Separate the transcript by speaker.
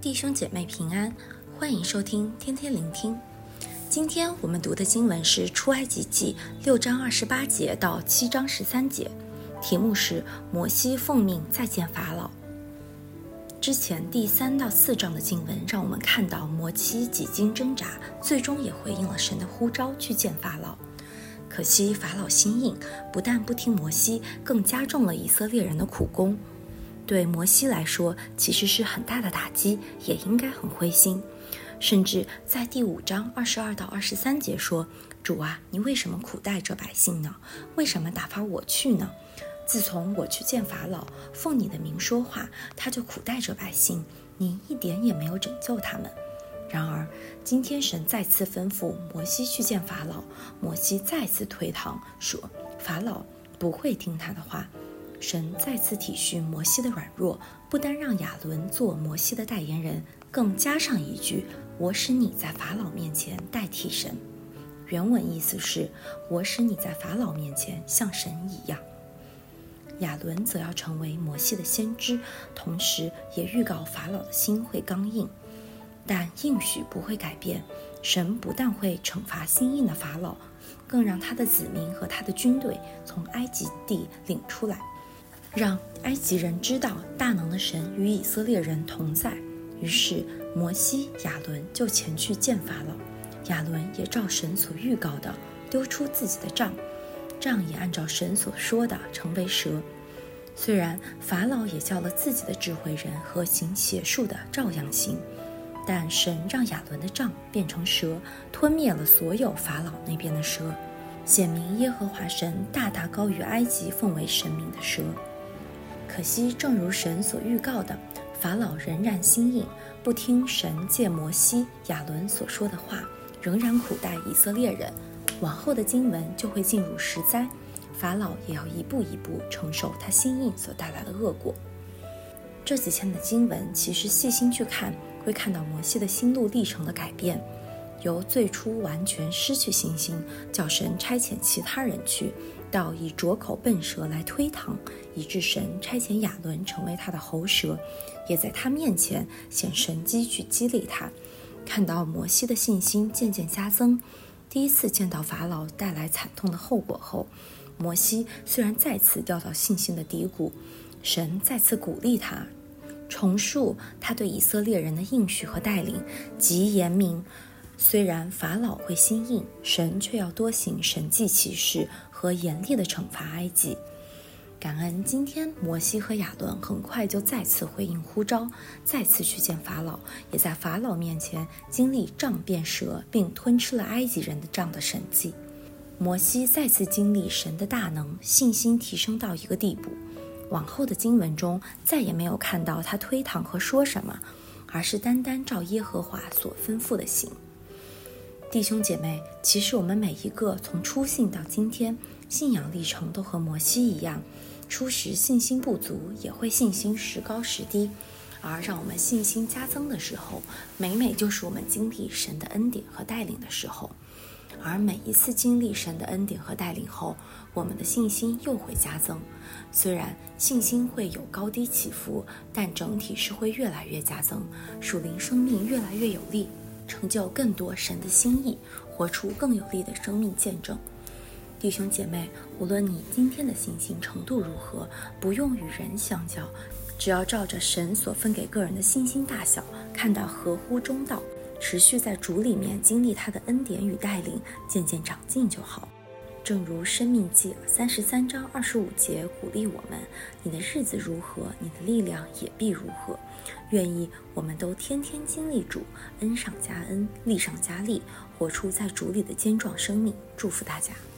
Speaker 1: 弟兄姐妹平安，欢迎收听天天聆听。今天我们读的经文是出埃及记6章28节到7章13节，题目是摩西奉命再见法老。之前第3到4章的经文让我们看到摩西几经挣扎，最终也回应了神的呼召去见法老。可惜法老心硬，不但不听摩西，更加重了以色列人的苦功。对摩西来说其实是很大的打击，也应该很灰心。甚至在第5章22到23节说，主啊，你为什么苦待这百姓呢？为什么打发我去呢？自从我去见法老，奉你的名说话，他就苦待这百姓，你一点也没有拯救他们。然而今天神再次吩咐摩西去见法老，摩西再次推搪说法老不会听他的话。神再次体恤摩西的软弱，不单让亚伦做摩西的代言人，更加上一句，我使你在法老面前代替神。原文意思是，我使你在法老面前像神一样。亚伦则要成为摩西的先知，同时也预告法老的心会刚硬。但应许不会改变，神不但会惩罚心硬的法老，更让他的子民和他的军队从埃及地领出来，让埃及人知道大能的神与以色列人同在。于是摩西、亚伦就前去见法老，亚伦也照神所预告的丢出自己的杖，杖也按照神所说的成为蛇。虽然法老也叫了自己的智慧人和行邪术的照样行，但神让亚伦的杖变成蛇，吞灭了所有法老那边的蛇，显明耶和华神大大高于埃及奉为神明的蛇。可惜正如神所预告的，法老仍然心硬，不听神借摩西、亚伦所说的话，仍然苦待以色列人。往后的经文就会进入十灾，法老也要一步一步承受他心硬所带来的恶果。这几天的经文其实细心去看，会看到摩西的心路历程的改变，由最初完全失去信心，叫神差遣其他人去，到以拙口笨舌来推搪，以致神差遣亚伦成为他的喉舌，也在他面前显神迹去激励他。看到摩西的信心渐渐加增，第一次见到法老带来惨痛的后果后，摩西虽然再次掉到信心的低谷，神再次鼓励他，重述他对以色列人的应许和带领，极严明。虽然法老会心硬，神却要多行神迹奇事和严厉的惩罚埃及。感恩今天摩西和亚伦很快就再次回应呼召，再次去见法老，也在法老面前经历杖变蛇并吞吃了埃及人的杖的神迹。摩西再次经历神的大能，信心提升到一个地步。往后的经文中再也没有看到他推搪和说什么，而是单单照耶和华所吩咐的行。弟兄姐妹，其实我们每一个从初信到今天，信仰历程都和摩西一样，初时信心不足，也会信心时高时低，而让我们信心加增的时候，每每就是我们经历神的恩典和带领的时候。而每一次经历神的恩典和带领后，我们的信心又会加增。虽然信心会有高低起伏，但整体是会越来越加增，属灵生命越来越有力，成就更多神的心意，活出更有力的生命见证。弟兄姐妹，无论你今天的信心程度如何，不用与人相较，只要照着神所分给个人的信心大小，看到合乎中道，持续在主里面经历他的恩典与带领，渐渐长进就好。正如申命记33章25节鼓励我们，你的日子如何，你的力量也必如何。愿意我们都天天经历主，恩上加恩，力上加力，活出在主里的坚壮生命。祝福大家。